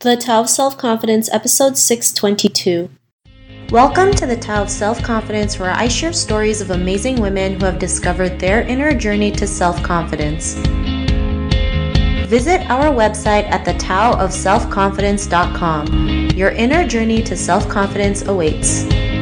The Tao of Self-Confidence, episode 622. Welcome to the Tao of Self-Confidence, where I share stories of amazing women who have discovered their inner journey to self-confidence. Visit our website at thetaoofselfconfidence.com. Your inner journey to self-confidence awaits.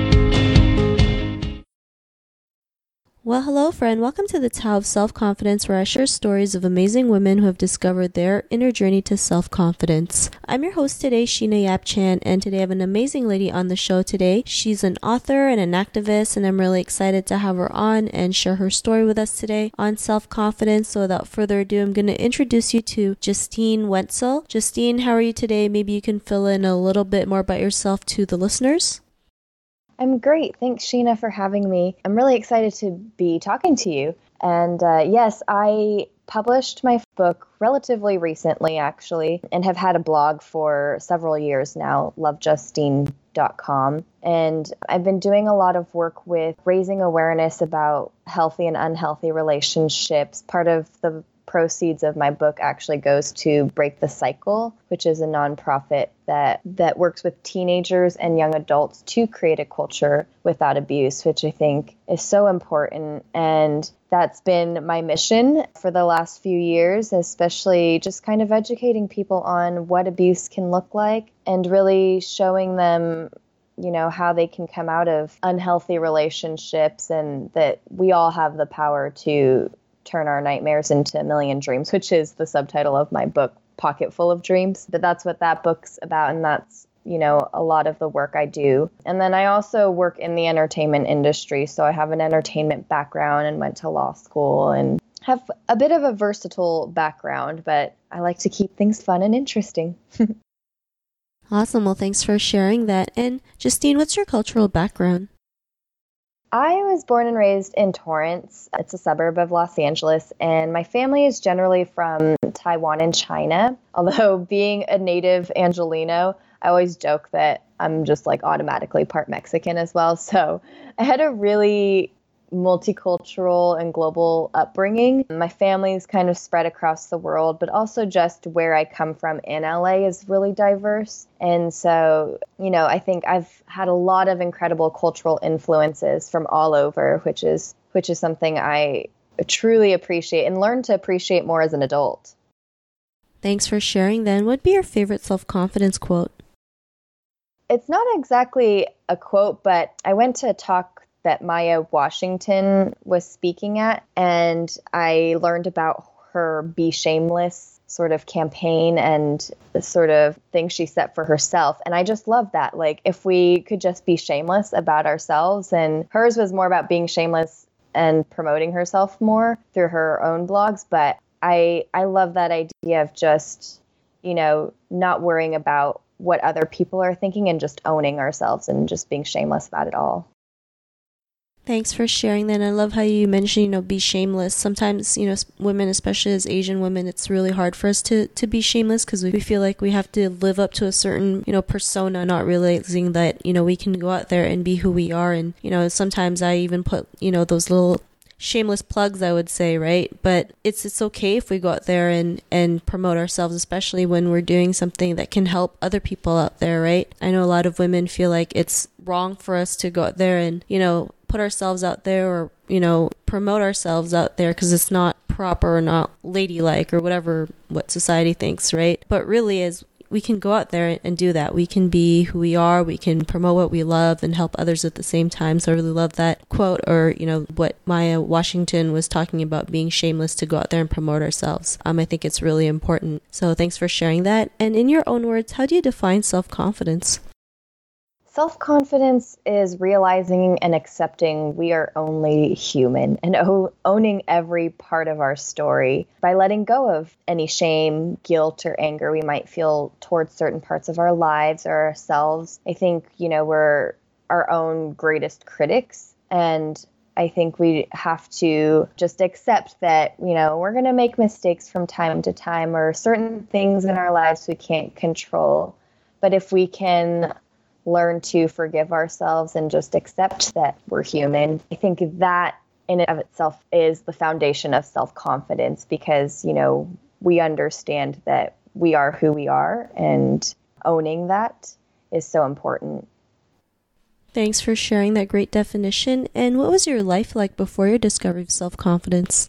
Well, hello friend. Welcome to the Tao of Self-Confidence, where I share stories of amazing women who have discovered their inner journey to self-confidence. I'm your host today, Sheena Yap-Chan, and today I have an amazing lady on the show today. She's an author and an activist, and I'm really excited to have her on and share her story with us today on self-confidence. So without further ado, I'm going to introduce you to Justine Wetzel. Justine, how are you today? Maybe you can fill in a little bit more about yourself to the listeners. I'm great. Thanks, Sheena, for having me. I'm really excited to be talking to you. And yes, I published my book relatively recently, actually, and have had a blog for several years now, lovejustine.com. And I've been doing a lot of work with raising awareness about healthy and unhealthy relationships. Part of the proceeds of my book actually goes to Break the Cycle, which is a nonprofit that works with teenagers and young adults to create a culture without abuse, which I think is so important. And that's been my mission for the last few years, especially just kind of educating people on what abuse can look like and really showing them, you know, how they can come out of unhealthy relationships and that we all have the power to turn our nightmares into a million dreams, which is the subtitle of my book, Pocket Full of Dreams. But that's what that book's about, and that's, you know, a lot of the work I do. And then I also work in the entertainment industry, so I have an entertainment background and went to law school and have a bit of a versatile background, but I like to keep things fun and interesting. Awesome. Well, thanks for sharing that. And Justine, what's your cultural background? I was born and raised in Torrance. It's a suburb of Los Angeles, and my family is generally from Taiwan and China. Although being a native Angelino, I always joke that I'm just like automatically part Mexican as well. So I had a really multicultural and global upbringing. My family is kind of spread across the world, but also just where I come from in LA is really diverse. And so, you know, I think I've had a lot of incredible cultural influences from all over, which is something I truly appreciate and learn to appreciate more as an adult. Thanks for sharing then. What'd be your favorite self-confidence quote? It's not exactly a quote, but I went to a talk that Maya Washington was speaking at, and I learned about her Be Shameless sort of campaign and the sort of thing she set for herself. And I just love that. Like, if we could just be shameless about ourselves, and hers was more about being shameless and promoting herself more through her own blogs. But I love that idea of just, you know, not worrying about what other people are thinking and just owning ourselves and just being shameless about it all. Thanks for sharing that. And I love how you mentioned, you know, be shameless. Sometimes, you know, women, especially as Asian women, it's really hard for us to be shameless because we feel like we have to live up to a certain, you know, persona, not realizing that, you know, we can go out there and be who we are. And, you know, sometimes I even put, you know, those little shameless plugs, I would say, right? But it's okay if we go out there and promote ourselves, especially when we're doing something that can help other people out there, right? I know a lot of women feel like it's wrong for us to go out there and, you know, put ourselves out there or, you know, promote ourselves out there because it's not proper or not ladylike or whatever what society thinks, right? But really, as we can go out there and do that. We can be who we are. We can promote what we love and help others at the same time. So I really love that quote, or, you know, what Maya Washington was talking about, being shameless to go out there and promote ourselves. I think it's really important. So thanks for sharing that. And in your own words, how do you define self-confidence? Self-confidence is realizing and accepting we are only human and owning every part of our story by letting go of any shame, guilt, or anger we might feel towards certain parts of our lives or ourselves. I think, you know, we're our own greatest critics, and I think we have to just accept that, you know, we're going to make mistakes from time to time, or certain things in our lives we can't control. But if we can learn to forgive ourselves and just accept that we're human, I think that in and of itself is the foundation of self-confidence, because, you know, we understand that we are who we are, and owning that is so important. Thanks for sharing that great definition. And what was your life like before your discovery of self-confidence?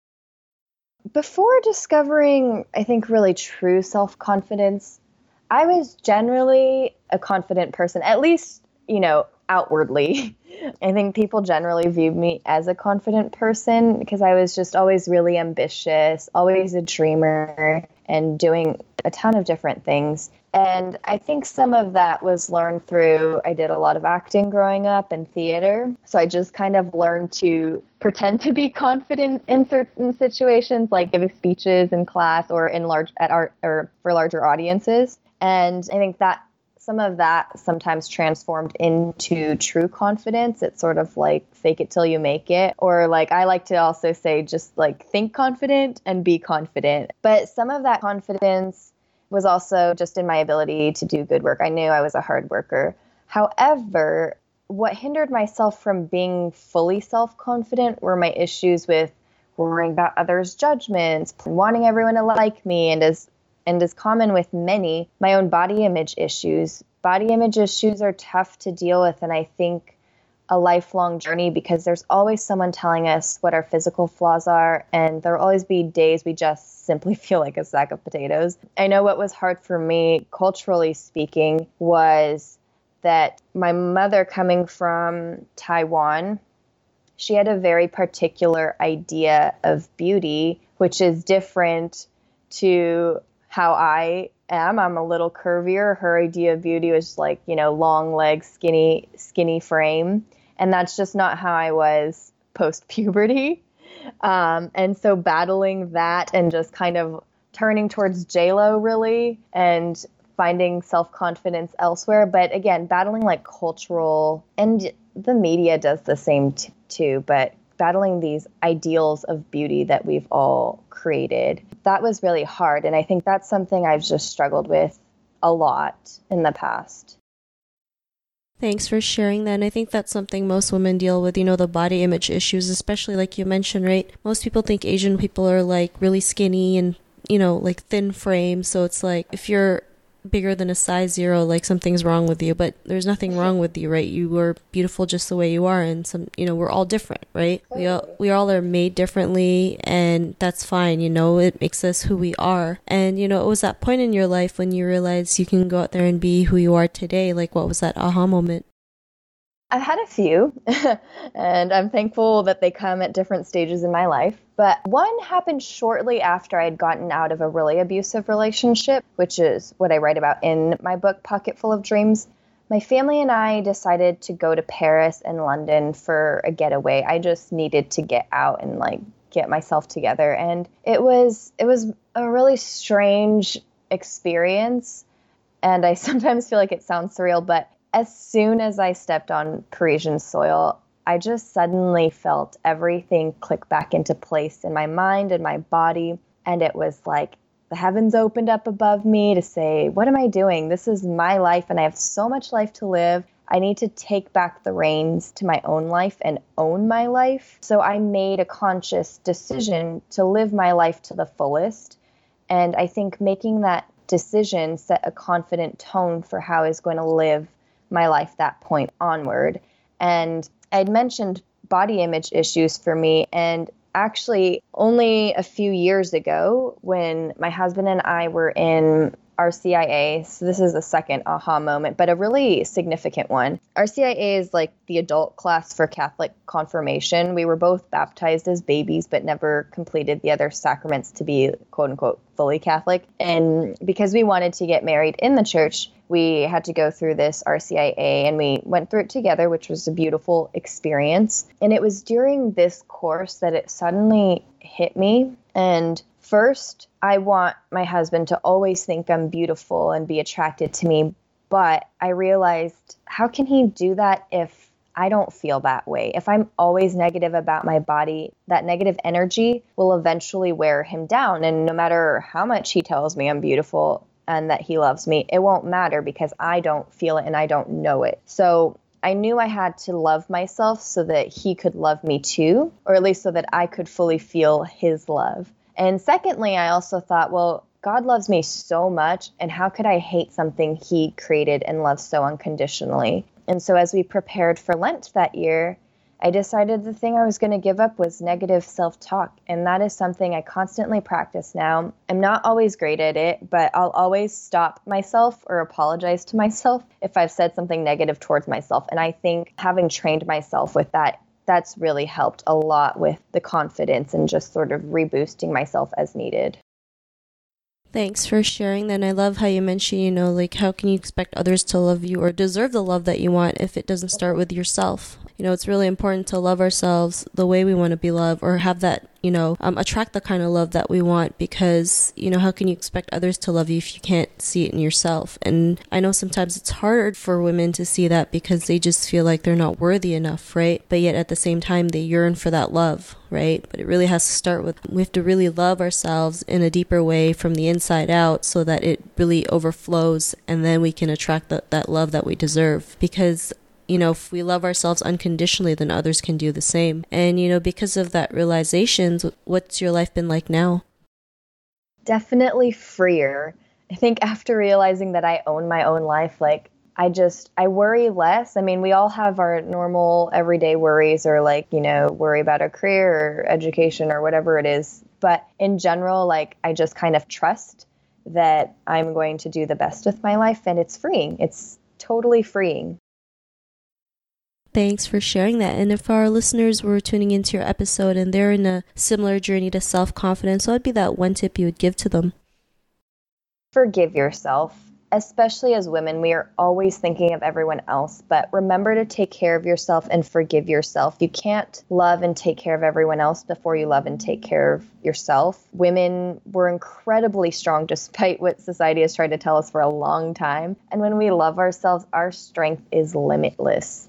Before discovering, I think, really true self-confidence, I was generally a confident person, at least, outwardly. I think people generally viewed me as a confident person because I was just always really ambitious, always a dreamer, and doing a ton of different things. And I think some of that was learned through, I did a lot of acting growing up and theater. So I just kind of learned to pretend to be confident in certain situations, like giving speeches in class or for larger audiences. And I think that some of that sometimes transformed into true confidence. It's sort of like fake it till you make it. Or like I like to also say just like think confident and be confident. But some of that confidence was also just in my ability to do good work. I knew I was a hard worker. However, what hindered myself from being fully self-confident were my issues with worrying about others' judgments, wanting everyone to like me, and as common with many, my own body image issues. Body image issues are tough to deal with, and I think a lifelong journey because there's always someone telling us what our physical flaws are, and there'll always be days we just simply feel like a sack of potatoes. I know what was hard for me, culturally speaking, was that my mother, coming from Taiwan, she had a very particular idea of beauty, which is different to how I am. I'm a little curvier. Her idea of beauty was like, long legs, skinny frame. And that's just not how I was post-puberty. And so battling that and just kind of turning towards J-Lo really and finding self-confidence elsewhere. But again, battling like cultural, and the media does the same too, but battling these ideals of beauty that we've all created, that was really hard. And I think that's something I've just struggled with a lot in the past. Thanks for sharing that. And I think that's something most women deal with, the body image issues, especially like you mentioned, right? Most people think Asian people are like really skinny and, like thin frame. So it's like if you're bigger than a size 0, like something's wrong with you, but there's nothing wrong with you, right? You were beautiful just the way you are, and we're all different, right? We all are made differently, and that's fine. It makes us who we are. And it was that point in your life when you realized you can go out there and be who you are today. Like, what was that aha moment? I've had a few, and I'm thankful that they come at different stages in my life. But one happened shortly after I'd gotten out of a really abusive relationship, which is what I write about in my book, Pocket Full of Dreams. My family and I decided to go to Paris and London for a getaway. I just needed to get out and get myself together. And it was a really strange experience. And I sometimes feel like it sounds surreal, but as soon as I stepped on Parisian soil, I just suddenly felt everything click back into place in my mind and my body. And it was like the heavens opened up above me to say, what am I doing? This is my life, and I have so much life to live. I need to take back the reins to my own life and own my life. So I made a conscious decision to live my life to the fullest. And I think making that decision set a confident tone for how I was going to live my life that point onward. And I'd mentioned body image issues for me, and actually only a few years ago when my husband and I were in RCIA, so this is a second aha moment, but a really significant one. RCIA is like the adult class for Catholic confirmation. We were both baptized as babies, but never completed the other sacraments to be quote unquote fully Catholic. And because we wanted to get married in the church, we had to go through this RCIA, and we went through it together, which was a beautiful experience. And it was during this course that it suddenly hit me. And first, I want my husband to always think I'm beautiful and be attracted to me. But I realized, how can he do that if I don't feel that way? If I'm always negative about my body, that negative energy will eventually wear him down. And no matter how much he tells me I'm beautiful and that he loves me, it won't matter because I don't feel it and I don't know it. So I knew I had to love myself so that he could love me too, or at least so that I could fully feel his love. And secondly, I also thought, well, God loves me so much, and how could I hate something he created and loves so unconditionally? And so as we prepared for Lent that year, I decided the thing I was going to give up was negative self-talk, and that is something I constantly practice now. I'm not always great at it, but I'll always stop myself or apologize to myself if I've said something negative towards myself. And I think having trained myself with that, that's really helped a lot with the confidence and just sort of reboosting myself as needed. Thanks for sharing that. And I love how you mentioned, like how can you expect others to love you or deserve the love that you want if it doesn't start with yourself? It's really important to love ourselves the way we want to be loved, or have that, attract the kind of love that we want, because, how can you expect others to love you if you can't see it in yourself? And I know sometimes it's hard for women to see that because they just feel like they're not worthy enough, right? But yet at the same time, they yearn for that love, right? But it really has to start with, we have to really love ourselves in a deeper way from the inside out so that it really overflows, and then we can attract that love that we deserve. Because if we love ourselves unconditionally, then others can do the same. And, because of that realization, what's your life been like now? Definitely freer. I think after realizing that I own my own life, I worry less. I mean, we all have our normal everyday worries, or worry about our career or education or whatever it is. But in general, I just kind of trust that I'm going to do the best with my life, and it's freeing. It's totally freeing. Thanks for sharing that. And if our listeners were tuning into your episode and they're in a similar journey to self-confidence, what would be that one tip you would give to them? Forgive yourself. Especially as women, we are always thinking of everyone else, but remember to take care of yourself and forgive yourself. You can't love and take care of everyone else before you love and take care of yourself. Women were incredibly strong despite what society has tried to tell us for a long time. And when we love ourselves, our strength is limitless.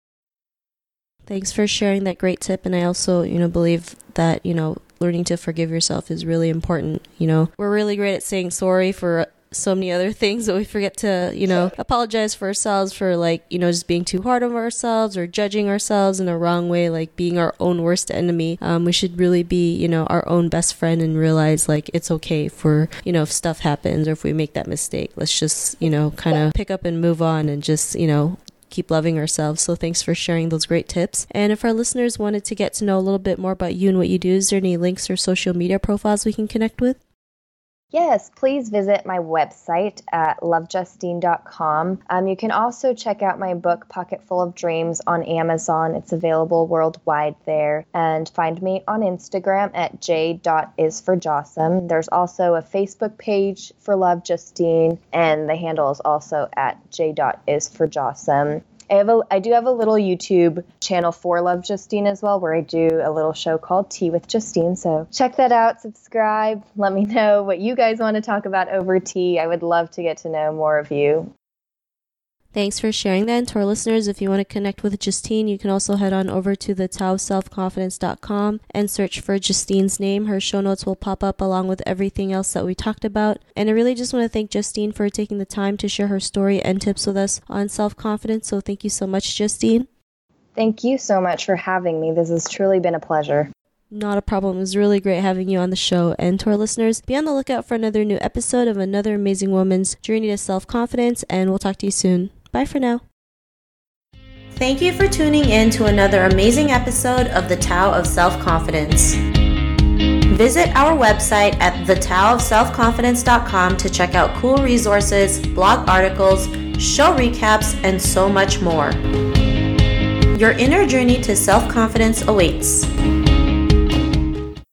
Thanks for sharing that great tip. And I also, believe that, learning to forgive yourself is really important. We're really great at saying sorry for so many other things, but we forget to, apologize for ourselves for just being too hard on ourselves or judging ourselves in a wrong way, like being our own worst enemy. We should really be, our own best friend and realize it's okay for, if stuff happens or if we make that mistake, let's just, kind of pick up and move on and just, keep loving ourselves. So thanks for sharing those great tips. And if our listeners wanted to get to know a little bit more about you and what you do, is there any links or social media profiles we can connect with? Yes, please visit my website at lovejustine.com. You can also check out my book, Pocket Full of Dreams, on Amazon. It's available worldwide there. And find me on Instagram at j.isforjossum. There's also a Facebook page for Love Justine, and the handle is also at j.isforjossum. I do have a little YouTube channel for Love Justine as well, where I do a little show called Tea with Justine. So check that out, subscribe, let me know what you guys want to talk about over tea. I would love to get to know more of you. Thanks for sharing that. And to our listeners, if you want to connect with Justine, you can also head on over to thetaoofselfconfidence.com and search for Justine's name. Her show notes will pop up along with everything else that we talked about. And I really just want to thank Justine for taking the time to share her story and tips with us on self-confidence. So thank you so much, Justine. Thank you so much for having me. This has truly been a pleasure. Not a problem. It was really great having you on the show. And to our listeners, be on the lookout for another new episode of another amazing woman's journey to self-confidence. And we'll talk to you soon. Bye for now. Thank you for tuning in to another amazing episode of The Tao of Self-Confidence. Visit our website at thetaoofselfconfidence.com to check out cool resources, blog articles, show recaps, and so much more. Your inner journey to self-confidence awaits.